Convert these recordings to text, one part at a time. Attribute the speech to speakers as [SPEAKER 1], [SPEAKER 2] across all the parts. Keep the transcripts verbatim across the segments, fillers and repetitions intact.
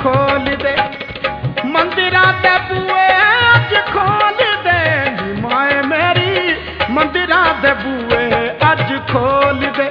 [SPEAKER 1] खोल दे मंदिरां दे बूए अज खोल दे नी माए मेरी मंदिरां दे बूए अज खोल दे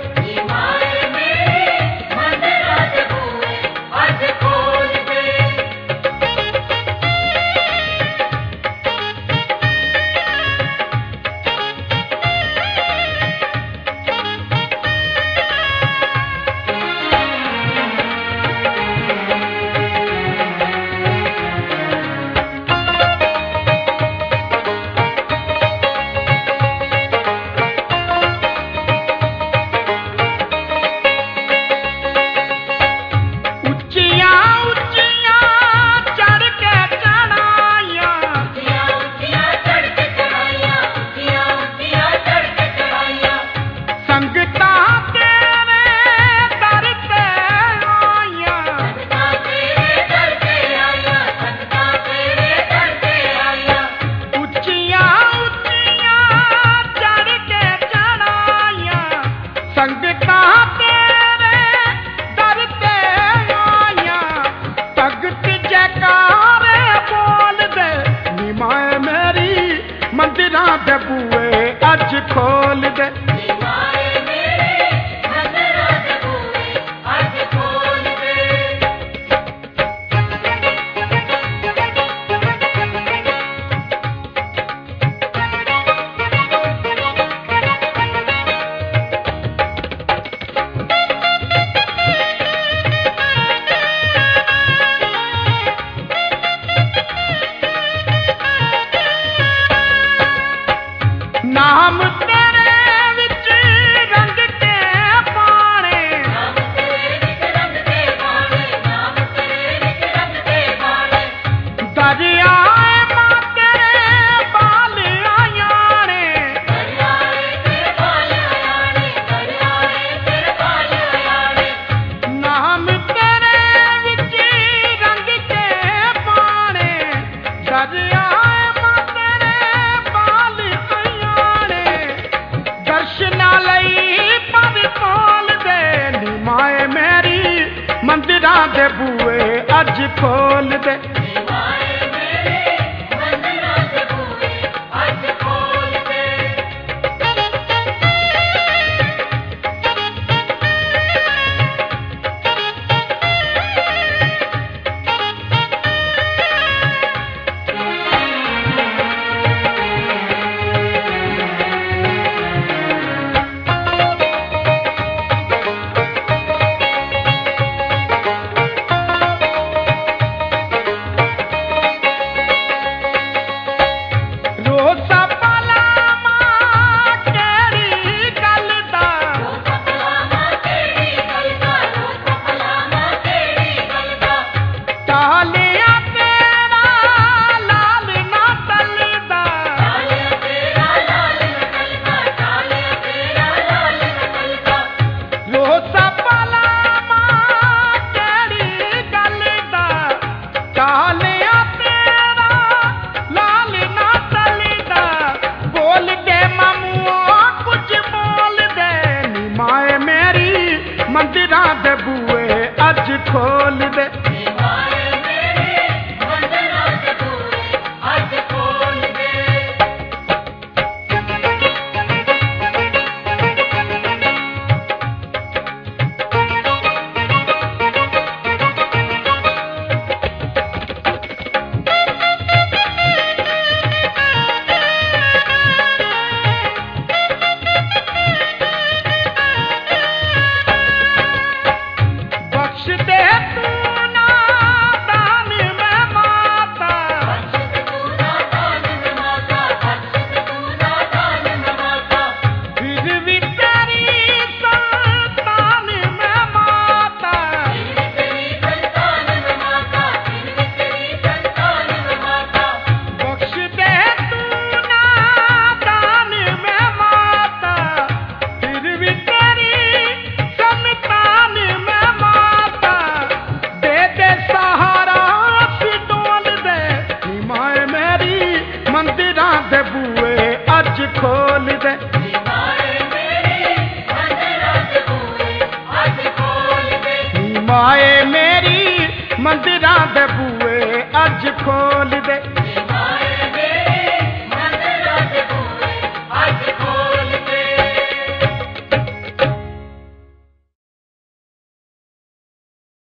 [SPEAKER 1] मंदिरां दे बूए अज खोल दे नाम तेरे विच रंग के पाने नाम तेरे विच रंग के पाने नाम तेरे विच रंग के पाने दरियाए मां तेरे बाल आयाने दरियाए तेरे बाल आयाने दरियाए तेरे बाल आयाने नाम तेरे विच रंग के पाने दरिया मंदिरां दे बूए अज खोल दे मंदिरां दे बूए अज खोल दे मंदिरां दे बूए अज खोल दे मंदिरां दे बूए अज खोल दे माए मेरी मंदिरां दे बूए अज खोल दे।